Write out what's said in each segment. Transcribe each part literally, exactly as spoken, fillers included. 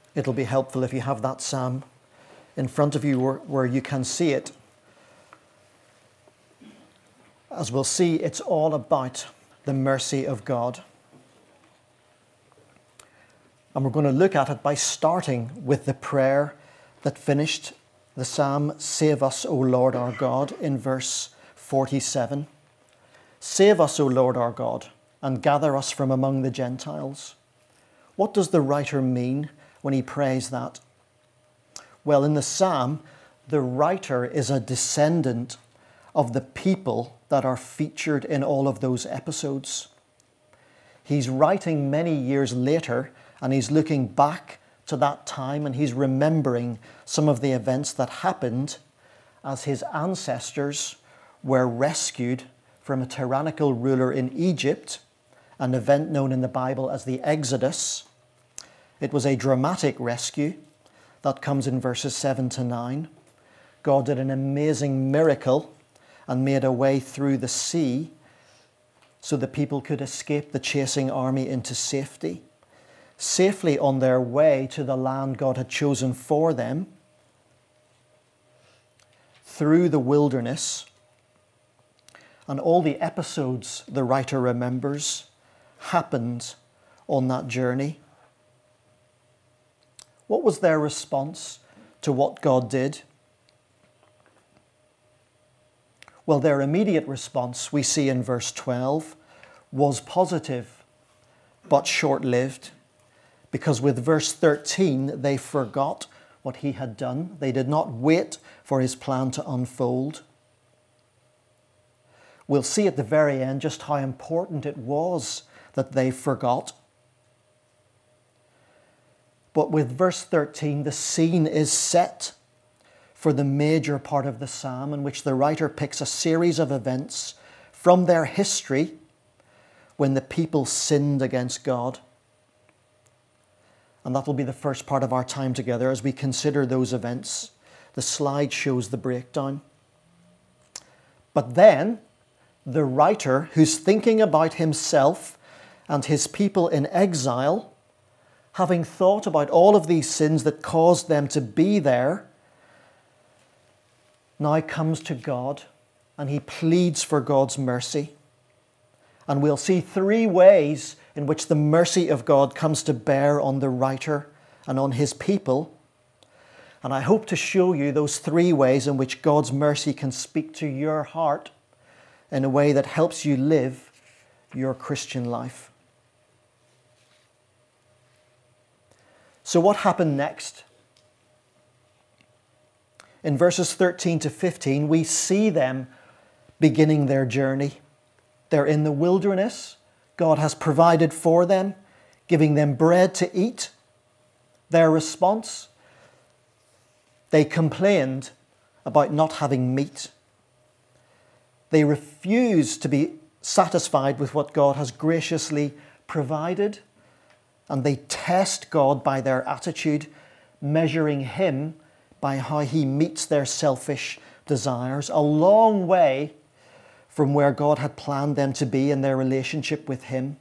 it'll be helpful if you have that psalm in front of you where, where you can see it. As we'll see, it's all about the mercy of God. And we're going to look at it by starting with the prayer that finished the psalm, "Save us, O Lord our God," in verse forty-seven. "Save us, O Lord our God, and gather us from among the Gentiles." What does the writer mean when he prays that? Well, in the psalm, the writer is a descendant of the people that are featured in all of those episodes. He's writing many years later, and he's looking back to that time, and he's remembering some of the events that happened as his ancestors were rescued from a tyrannical ruler in Egypt, an event known in the Bible as the Exodus. It was a dramatic rescue that comes in verses seven to nine. God did an amazing miracle and made a way through the sea so the people could escape the chasing army into safety, safely on their way to the land God had chosen for them. Through the wilderness, and all the episodes the writer remembers happened on that journey. What was their response to what God did? Well, their immediate response, we see in verse twelve, was positive, but short-lived, because with verse thirteen, they forgot what he had done. They did not wait for his plan to unfold. We'll see at the very end just how important it was that they forgot. But with verse thirteen, the scene is set for the major part of the psalm, in which the writer picks a series of events from their history when the people sinned against God. And that will be the first part of our time together as we consider those events. The slide shows the breakdown. But then, the writer, who's thinking about himself and his people in exile, having thought about all of these sins that caused them to be there, now comes to God and he pleads for God's mercy. And we'll see three ways in which the mercy of God comes to bear on the writer and on his people. And I hope to show you those three ways in which God's mercy can speak to your heart in a way that helps you live your Christian life. So what happened next? In verses thirteen to fifteen, we see them beginning their journey. They're in the wilderness. God has provided for them, giving them bread to eat. Their response? They complained about not having meat. They refused to be satisfied with what God has graciously provided, and they test God by their attitude, measuring him by how he meets their selfish desires, a long way from where God had planned them to be in their relationship with him.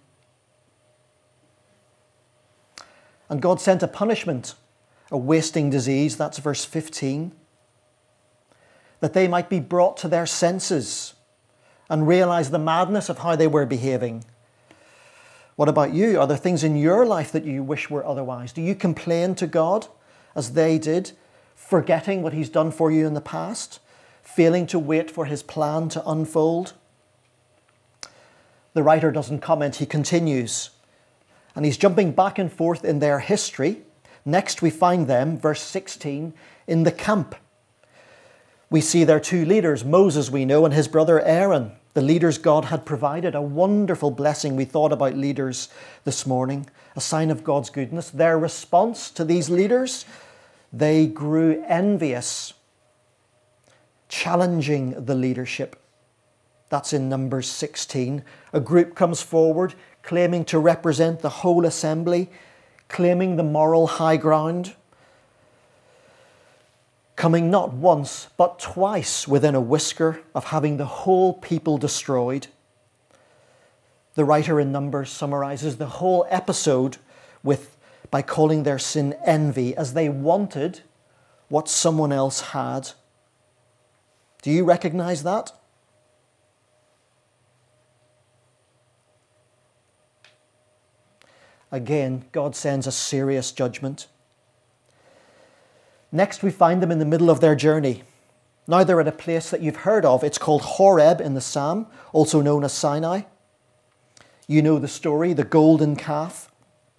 And God sent a punishment, a wasting disease, that's verse fifteen, that they might be brought to their senses and realize the madness of how they were behaving. What about you? Are there things in your life that you wish were otherwise? Do you complain to God as they did, forgetting what he's done for you in the past, failing to wait for his plan to unfold? The writer doesn't comment, he continues. And he's jumping back and forth in their history. Next we find them, verse sixteen, in the camp. We see their two leaders, Moses we know, and his brother Aaron, the leaders God had provided. A wonderful blessing. We thought about leaders this morning, a sign of God's goodness. Their response to these leaders: they grew envious, challenging the leadership. That's in Numbers sixteen. A group comes forward claiming to represent the whole assembly, claiming the moral high ground, coming not once but twice within a whisker of having the whole people destroyed. The writer in Numbers summarizes the whole episode with by calling their sin envy, as they wanted what someone else had. Do you recognize that? Again, God sends a serious judgment. Next, we find them in the middle of their journey. Now they're at a place that you've heard of. It's called Horeb in the Psalm, also known as Sinai. You know the story, the golden calf.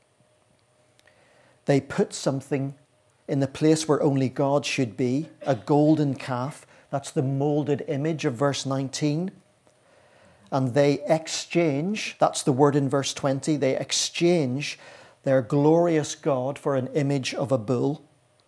They put something in the place where only God should be, a golden calf. That's the molded image of verse nineteen. And they exchange, that's the word in verse twenty, they exchange their glorious God for an image of a bull.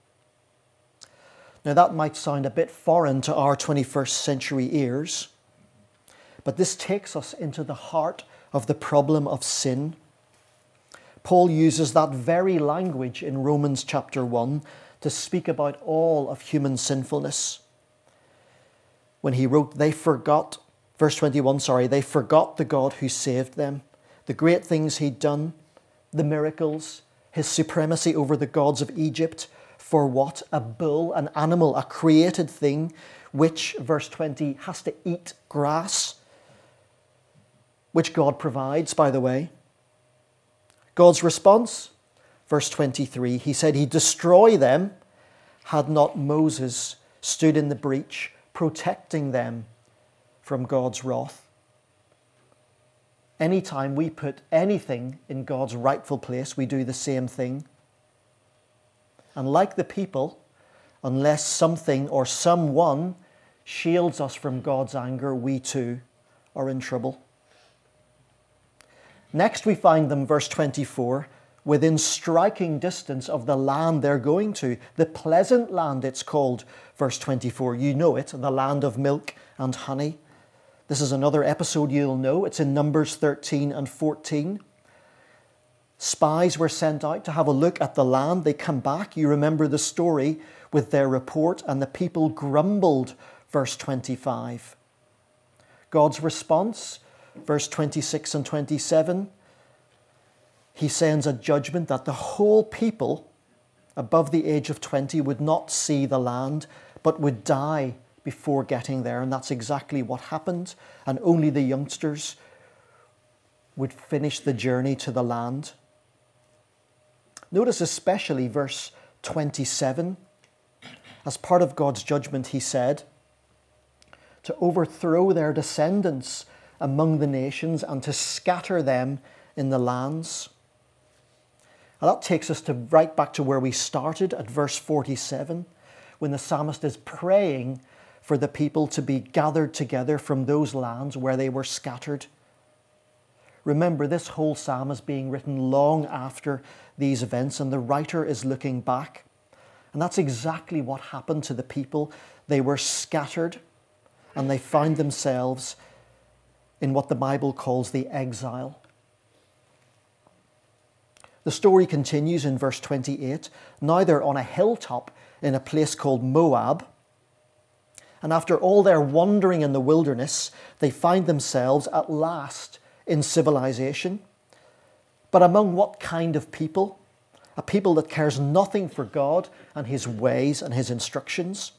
Now that might sound a bit foreign to our twenty-first century ears, but this takes us into the heart of the problem of sin. Paul uses that very language in Romans chapter one to speak about all of human sinfulness. When he wrote, they forgot, verse twenty-one, sorry, they forgot the God who saved them, the great things he'd done, the miracles, his supremacy over the gods of Egypt. For what? A bull, an animal, a created thing, which, verse twenty, has to eat grass, which God provides, by the way. God's response, verse twenty-three, he said he'd destroy them had not Moses stood in the breach, protecting them from God's wrath. Anytime we put anything in God's rightful place, we do the same thing. And like the people, unless something or someone shields us from God's anger, we too are in trouble. Next we find them, verse twenty-four, within striking distance of the land they're going to. The pleasant land it's called, verse twenty-four. You know it, the land of milk and honey. This is another episode you'll know. It's in Numbers thirteen and fourteen. Spies were sent out to have a look at the land. They come back. You remember the story with their report, and the people grumbled, verse twenty-five. God's response, verse twenty-six and twenty-seven, he sends a judgment that the whole people above the age of twenty would not see the land, but would die before getting there. And that's exactly what happened. And only the youngsters would finish the journey to the land. Notice especially verse twenty-seven. As part of God's judgment, he said, to overthrow their descendants among the nations and to scatter them in the lands. And that takes us to right back to where we started at verse forty-seven, when the psalmist is praying for the people to be gathered together from those lands where they were scattered. Remember, this whole psalm is being written long after these events, and the writer is looking back. And that's exactly what happened to the people. They were scattered, and they found themselves in what the Bible calls the exile. The story continues in verse twenty-eight. Now they're on a hilltop in a place called Moab. And after all their wandering in the wilderness, they find themselves at last in civilization. But among what kind of people? A people that cares nothing for God and his ways and his instructions.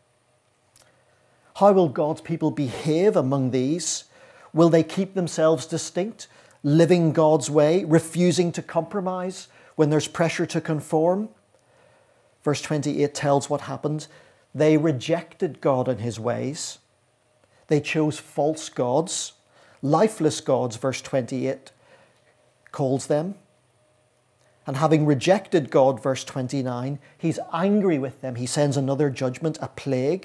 How will God's people behave among these? Will they keep themselves distinct, living God's way, refusing to compromise when there's pressure to conform? Verse twenty-eight tells what happened. They rejected God and his ways. They chose false gods, lifeless gods, verse twenty-eight calls them. And having rejected God, verse twenty-nine, he's angry with them. He sends another judgment, a plague.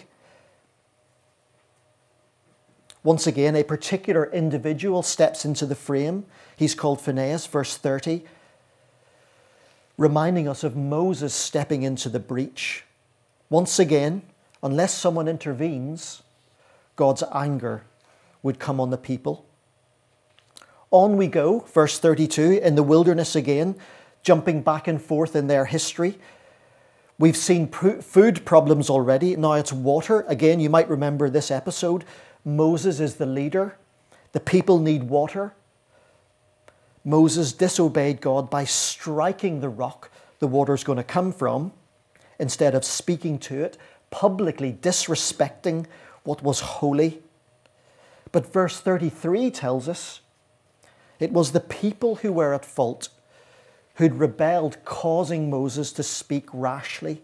Once again, a particular individual steps into the frame. He's called Phinehas, verse thirty, reminding us of Moses stepping into the breach. Once again, unless someone intervenes, God's anger would come on the people. On we go, verse thirty-two, in the wilderness again, jumping back and forth in their history. We've seen food problems already. Now it's water. Again, you might remember this episode. Moses is the leader. The people need water. Moses disobeyed God by striking the rock the water's going to come from, instead of speaking to it, publicly disrespecting what was holy. But verse thirty-three tells us it was the people who were at fault, who'd rebelled, causing Moses to speak rashly.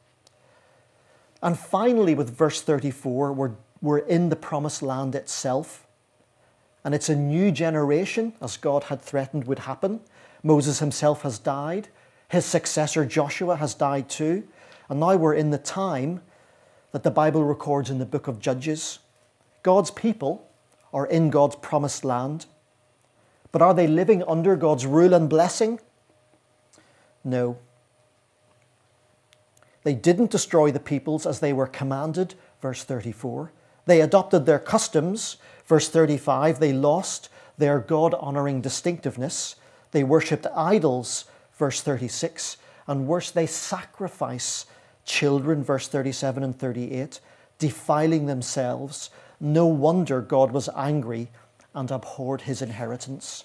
And finally, with verse thirty-four, we're, we're in the promised land itself. And it's a new generation, as God had threatened would happen. Moses himself has died. His successor Joshua has died too. And now we're in the time that the Bible records in the book of Judges. God's people are in God's promised land. But are they living under God's rule and blessing? No. They didn't destroy the peoples as they were commanded, verse thirty-four. They adopted their customs, verse thirty-five. They lost their God-honouring distinctiveness. They worshipped idols, verse thirty-six. And worse, they sacrifice children, verse thirty-seven and thirty-eight, defiling themselves. No wonder God was angry and abhorred his inheritance.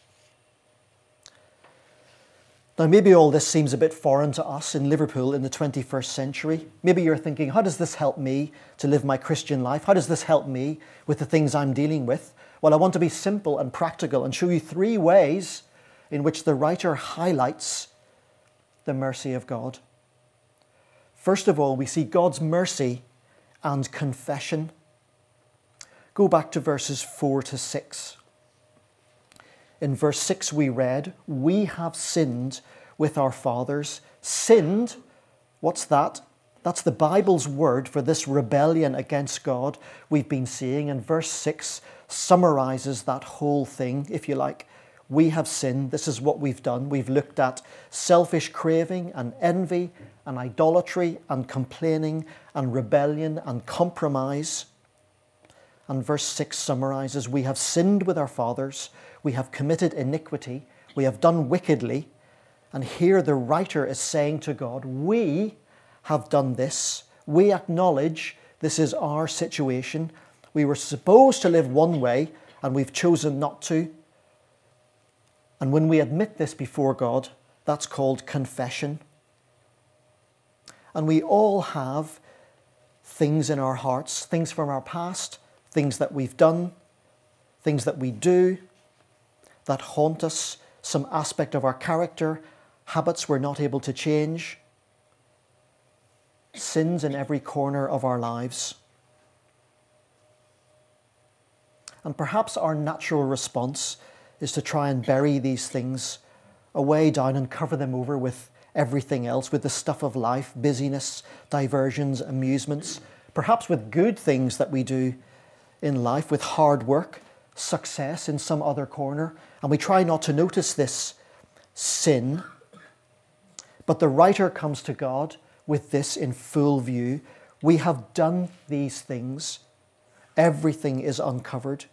Now, maybe all this seems a bit foreign to us in Liverpool in the twenty-first century. Maybe you're thinking, how does this help me to live my Christian life? How does this help me with the things I'm dealing with? Well, I want to be simple and practical and show you three ways in which the writer highlights the mercy of God. First of all, we see God's mercy and confession. Go back to verses four to six. In verse six we read, "We have sinned with our fathers." Sinned, what's that? That's the Bible's word for this rebellion against God we've been seeing. And verse six summarizes that whole thing, if you like. We have sinned. This is what we've done. We've looked at selfish craving and envy and idolatry and complaining and rebellion and compromise. And verse six summarizes, we have sinned with our fathers, we have committed iniquity, we have done wickedly. And here the writer is saying to God, we have done this. We acknowledge this is our situation. We were supposed to live one way and we've chosen not to. And when we admit this before God, that's called confession. And we all have things in our hearts, things from our past, things that we've done, things that we do that haunt us, some aspect of our character, habits we're not able to change, sins in every corner of our lives. And perhaps our natural response is to try and bury these things away down and cover them over with everything else, with the stuff of life, busyness, diversions, amusements, perhaps with good things that we do in life, with hard work, success in some other corner, and we try not to notice this sin. But the writer comes to God with this in full view. We have done these things. Everything is uncovered.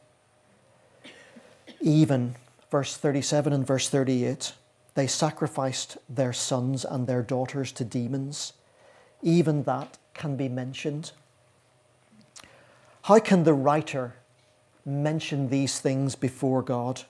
Even, verse thirty-seven and verse thirty-eight, they sacrificed their sons and their daughters to demons. Even that can be mentioned. How can the writer mention these things before God?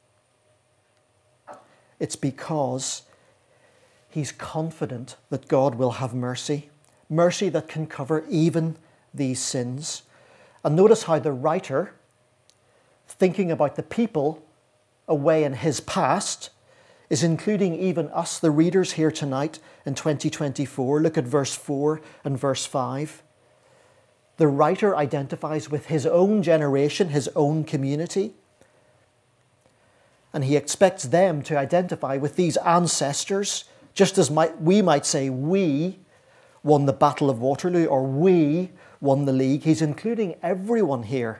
It's because he's confident that God will have mercy. Mercy that can cover even these sins. And notice how the writer, thinking about the people away in his past, is including even us, the readers here tonight in twenty twenty-four. Look at verse four and verse five. The writer identifies with his own generation, his own community. And he expects them to identify with these ancestors, just as might, we might say we won the Battle of Waterloo or we won the league. He's including everyone here.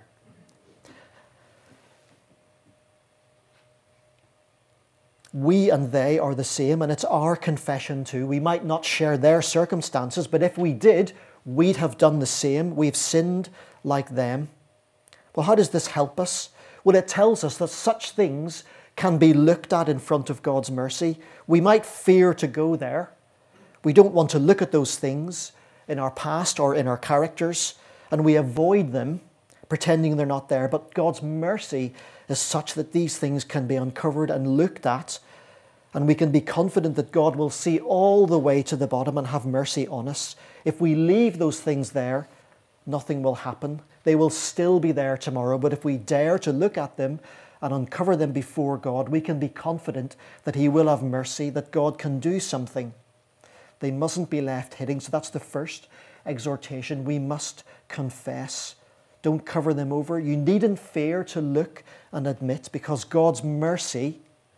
We and they are the same, and it's our confession too. We might not share their circumstances, but if we did, we'd have done the same. We've sinned like them. Well, how does this help us? Well, it tells us that such things can be looked at in front of God's mercy. We might fear to go there. We don't want to look at those things in our past or in our characters, and we avoid them pretending they're not there. But God's mercy is such that these things can be uncovered and looked at, and we can be confident that God will see all the way to the bottom and have mercy on us. If we leave those things there, nothing will happen. They will still be there tomorrow, but if we dare to look at them and uncover them before God, we can be confident that He will have mercy, that God can do something. They mustn't be left hidden. So that's the first exhortation. We must confess. Don't cover them over. You needn't fear to look and admit, because God's mercy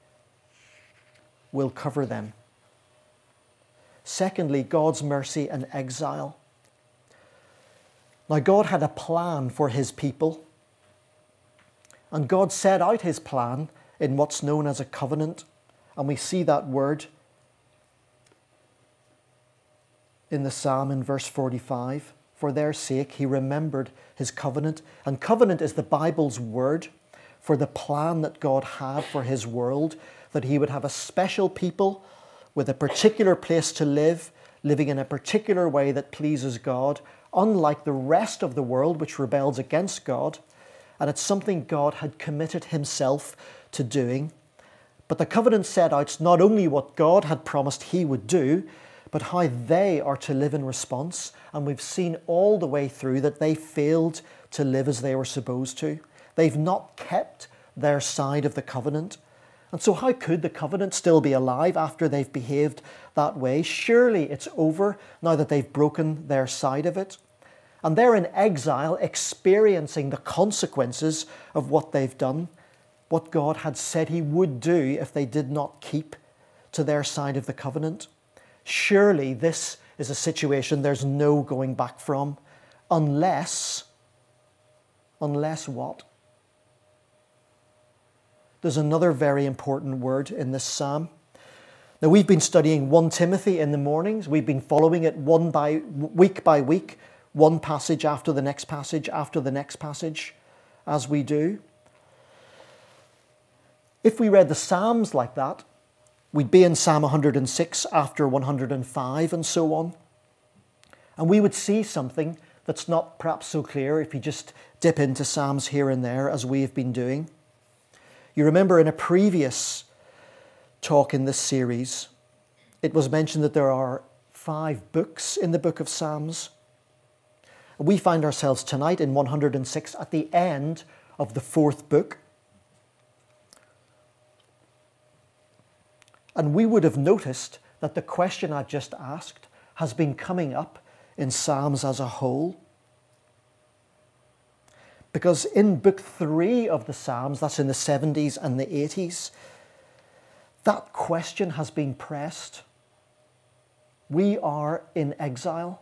will cover them. Secondly, God's mercy and exile. Now, God had a plan for His people, and God set out His plan in what's known as a covenant, and we see that word in the psalm in verse forty-five. For their sake He remembered His covenant, and covenant is the Bible's word for the plan that God had for His world, that He would have a special people with a particular place to live, living in a particular way that pleases God, unlike the rest of the world which rebels against God. And it's something God had committed Himself to doing. But the covenant set out not only what God had promised He would do, but how they are to live in response. And we've seen all the way through that they failed to live as they were supposed to. They've not kept their side of the covenant. And so how could the covenant still be alive after they've behaved that way? Surely it's over now that they've broken their side of it. And they're in exile, experiencing the consequences of what they've done, what God had said He would do if they did not keep to their side of the covenant. Surely this is a situation there's no going back from, unless, unless what? There's another very important word in this psalm. Now, we've been studying First Timothy in the mornings. We've been following it one by week by week, one passage after the next passage after the next passage, as we do. If we read the Psalms like that, we'd be in Psalm one hundred six after one hundred five and so on. And we would see something that's not perhaps so clear if you just dip into Psalms here and there, as we've been doing. You remember in a previous talk in this series, it was mentioned that there are five books in the book of Psalms. We find ourselves tonight in one hundred six at the end of the fourth book. And we would have noticed that the question I just asked has been coming up in Psalms as a whole. Because in book three of the Psalms, that's in the seventies and the eighties, that question has been pressed. We are in exile.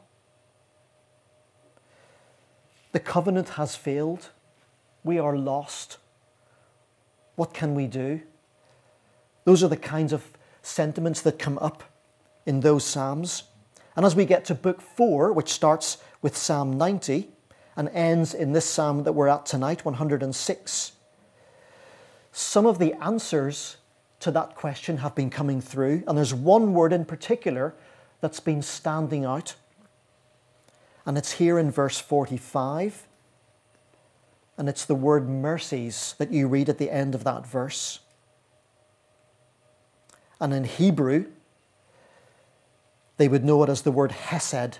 The covenant has failed. We are lost. What can we do? Those are the kinds of sentiments that come up in those Psalms. And as we get to book four, which starts with Psalm ninety and ends in this Psalm that we're at tonight, one hundred six, some of the answers to that question have been coming through. And there's one word in particular that's been standing out. And it's here in verse forty-five. And it's the word mercies that you read at the end of that verse. And in Hebrew, they would know it as the word hesed.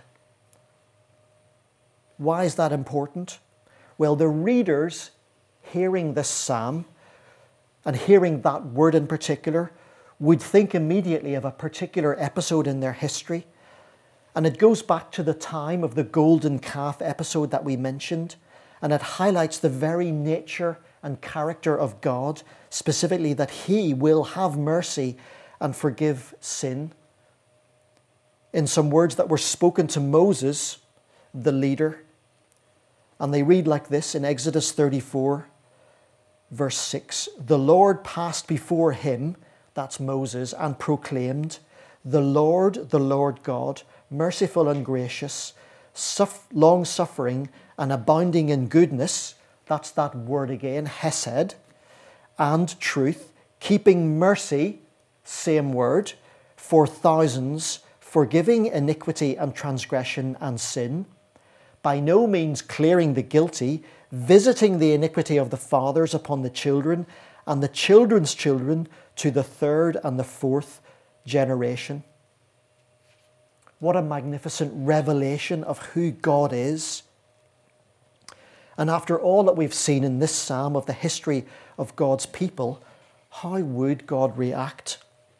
Why is that important? Well, the readers hearing this psalm and hearing that word in particular would think immediately of a particular episode in their history. And it goes back to the time of the golden calf episode that we mentioned. And it highlights the very nature and character of God, specifically that He will have mercy and forgive sin. In some words that were spoken to Moses, the leader. And they read like this in Exodus thirty-four, verse six. The Lord passed before him, that's Moses, and proclaimed, the Lord, the Lord God, merciful and gracious, suff- long-suffering and abounding in goodness, that's that word again, hesed, and truth, keeping mercy, same word, for thousands, forgiving iniquity and transgression and sin, by no means clearing the guilty, visiting the iniquity of the fathers upon the children, and the children's children to the third and the fourth generation. What a magnificent revelation of who God is. And after all that we've seen in this psalm of the history of God's people, how would God react?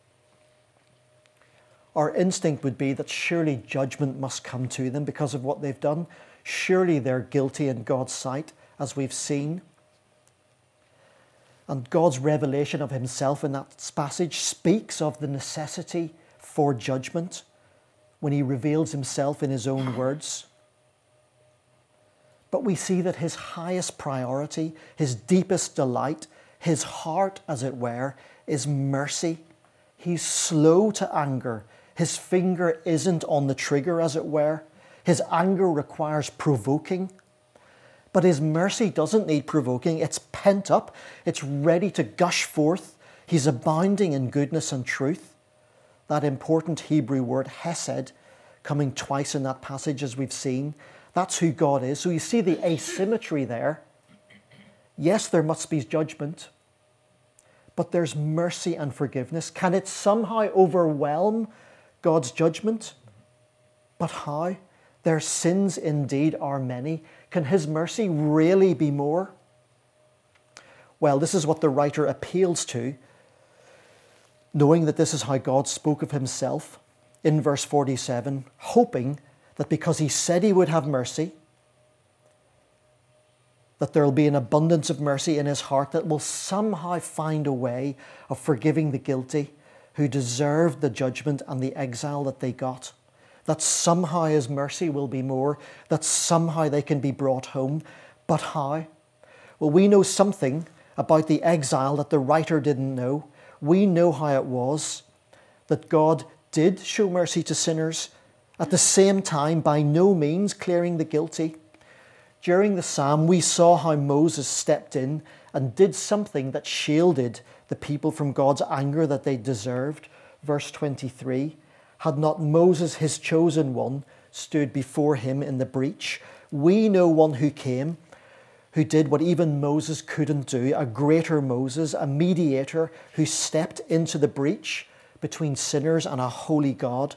Our instinct would be that surely judgment must come to them because of what they've done. Surely they're guilty in God's sight, as we've seen. And God's revelation of himself in that passage speaks of the necessity for judgment when he reveals himself in his own words. But we see that his highest priority, his deepest delight, his heart, as it were, is mercy. He's slow to anger. His finger isn't on the trigger, as it were. His anger requires provoking. But his mercy doesn't need provoking. It's pent up. It's ready to gush forth. He's abounding in goodness and truth. That important Hebrew word hesed, coming twice in that passage as we've seen. That's who God is. So you see the asymmetry there. Yes, there must be judgment, but there's mercy and forgiveness. Can it somehow overwhelm God's judgment? But how? Their sins indeed are many. Can his mercy really be more? Well, this is what the writer appeals to, knowing that this is how God spoke of himself in verse forty-seven, hoping that because he said he would have mercy, that there will be an abundance of mercy in his heart that will somehow find a way of forgiving the guilty who deserved the judgment and the exile that they got. That somehow his mercy will be more, that somehow they can be brought home. But how? Well, we know something about the exile that the writer didn't know. We know how it was that God did show mercy to sinners, at the same time by no means clearing the guilty. During the psalm, we saw how Moses stepped in and did something that shielded the people from God's anger that they deserved. Verse twenty-three, had not Moses, his chosen one, stood before him in the breach? We know one who came, who did what even Moses couldn't do, a greater Moses, a mediator who stepped into the breach between sinners and a holy God,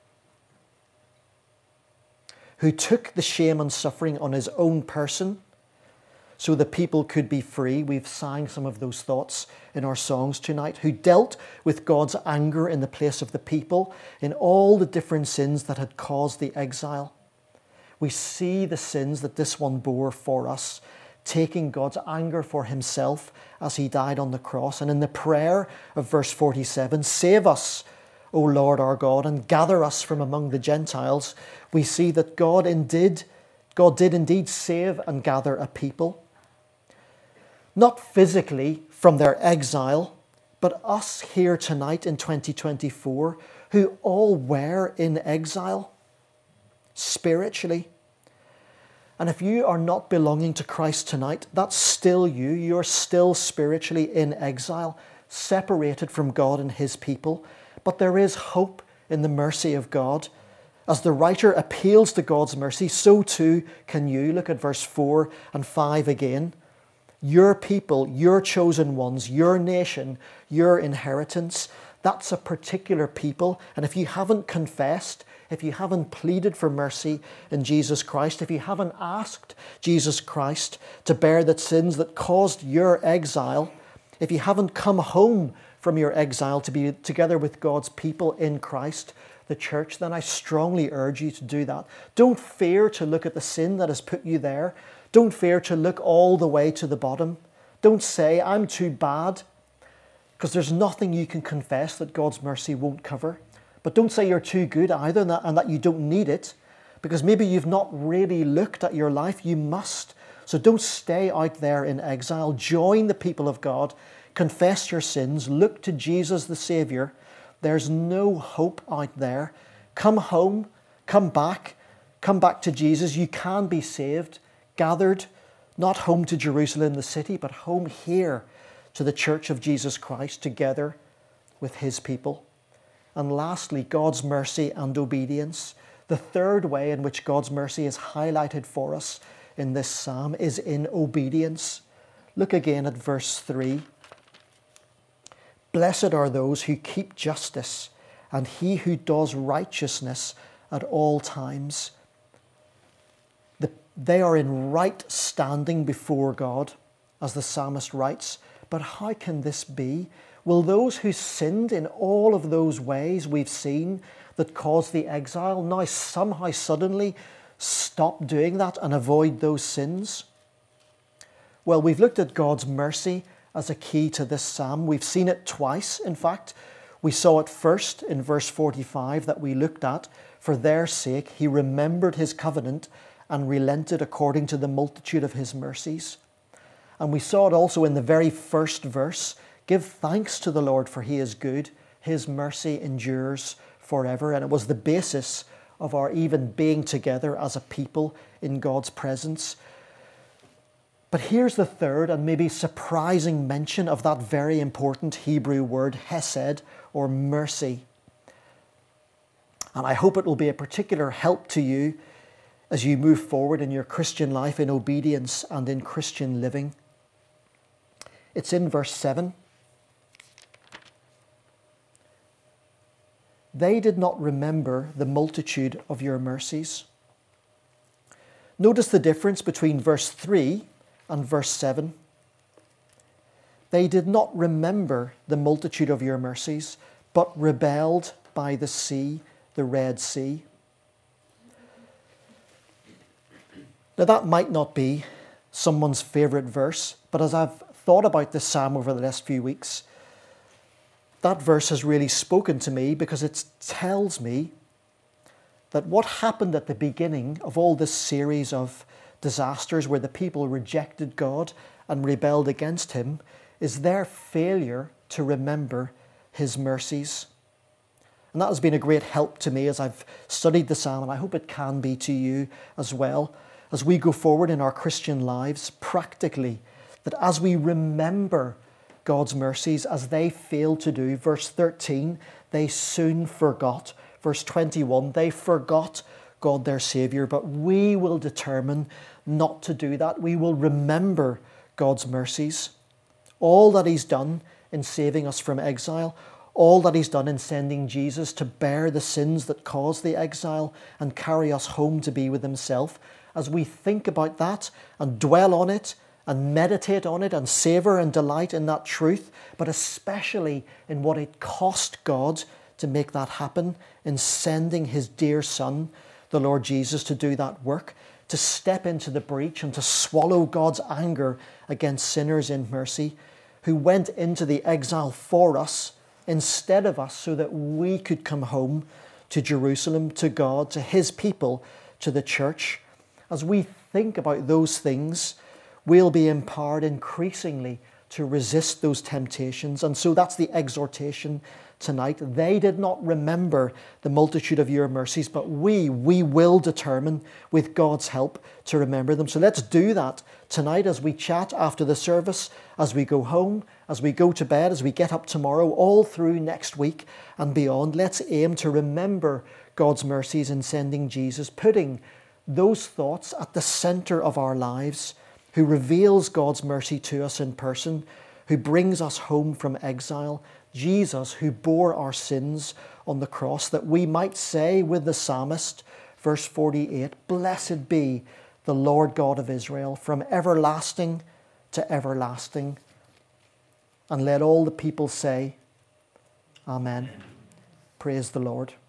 who took the shame and suffering on his own person so the people could be free. We've sang some of those thoughts in our songs tonight. Who dealt with God's anger in the place of the people in all the different sins that had caused the exile. We see the sins that this one bore for us, taking God's anger for himself as he died on the cross. And in the prayer of verse forty-seven, save us, O Lord our God, and gather us from among the Gentiles, we see that God indeed, God did indeed save and gather a people. Not physically from their exile, but us here tonight in twenty twenty-four, who all were in exile, spiritually. And if you are not belonging to Christ tonight, that's still you. You're still spiritually in exile, separated from God and his people. But there is hope in the mercy of God. As the writer appeals to God's mercy, so too can you. Look at verse four and five again. Your people, your chosen ones, your nation, your inheritance, that's a particular people. And if you haven't confessed, if you haven't pleaded for mercy in Jesus Christ, if you haven't asked Jesus Christ to bear the sins that caused your exile, if you haven't come home from your exile to be together with God's people in Christ, the church, then I strongly urge you to do that. Don't fear to look at the sin that has put you there. Don't fear to look all the way to the bottom. Don't say, I'm too bad, because there's nothing you can confess that God's mercy won't cover. But don't say you're too good either and that, and that you don't need it, because maybe you've not really looked at your life. You must. So don't stay out there in exile. Join the people of God. Confess your sins. Look to Jesus the Saviour. There's no hope out there. Come home. Come back. Come back to Jesus. You can be saved. Gathered, not home to Jerusalem the city, but home here to the church of Jesus Christ, together with his people. And lastly, God's mercy and obedience. The third way in which God's mercy is highlighted for us in this psalm is in obedience. Look again at verse three. Blessed are those who keep justice, and he who does righteousness at all times. The, they are in right standing before God, as the psalmist writes. But how can this be? Will those who sinned in all of those ways we've seen that caused the exile now somehow suddenly stop doing that and avoid those sins? Well, we've looked at God's mercy as a key to this psalm. We've seen it twice, in fact. We saw it first in verse forty-five that we looked at. For their sake he remembered his covenant and relented according to the multitude of his mercies. And we saw it also in the very first verse. Give thanks to the Lord, for he is good. His mercy endures forever. And it was the basis of our even being together as a people in God's presence. But here's the third and maybe surprising mention of that very important Hebrew word, hesed, or mercy. And I hope it will be a particular help to you as you move forward in your Christian life, in obedience and in Christian living. It's in verse seven. They did not remember the multitude of your mercies. Notice the difference between verse three and verse seven. They did not remember the multitude of your mercies, but rebelled by the sea, the Red Sea. Now that might not be someone's favourite verse, but as I've thought about this psalm over the last few weeks, that verse has really spoken to me because it tells me that what happened at the beginning of all this series of disasters where the people rejected God and rebelled against him is their failure to remember his mercies. And that has been a great help to me as I've studied the psalm, and I hope it can be to you as well as we go forward in our Christian lives practically, that as we remember God's mercies as they failed to do. Verse thirteen, they soon forgot. Verse twenty-one, they forgot God their Saviour, but we will determine not to do that. We will remember God's mercies. All that he's done in saving us from exile, all that he's done in sending Jesus to bear the sins that caused the exile and carry us home to be with himself. As we think about that and dwell on it, and meditate on it and savour and delight in that truth, but especially in what it cost God to make that happen, in sending his dear Son, the Lord Jesus, to do that work, to step into the breach and to swallow God's anger against sinners in mercy, who went into the exile for us instead of us so that we could come home to Jerusalem, to God, to his people, to the church. As we think about those things, we'll be empowered increasingly to resist those temptations. And so that's the exhortation tonight. They did not remember the multitude of your mercies, but we, we will determine with God's help to remember them. So let's do that tonight as we chat after the service, as we go home, as we go to bed, as we get up tomorrow, all through next week and beyond. Let's aim to remember God's mercies in sending Jesus, putting those thoughts at the centre of our lives, who reveals God's mercy to us in person, who brings us home from exile, Jesus, who bore our sins on the cross, that we might say with the psalmist, verse forty-eight, blessed be the Lord God of Israel from everlasting to everlasting. And let all the people say, Amen. Praise the Lord.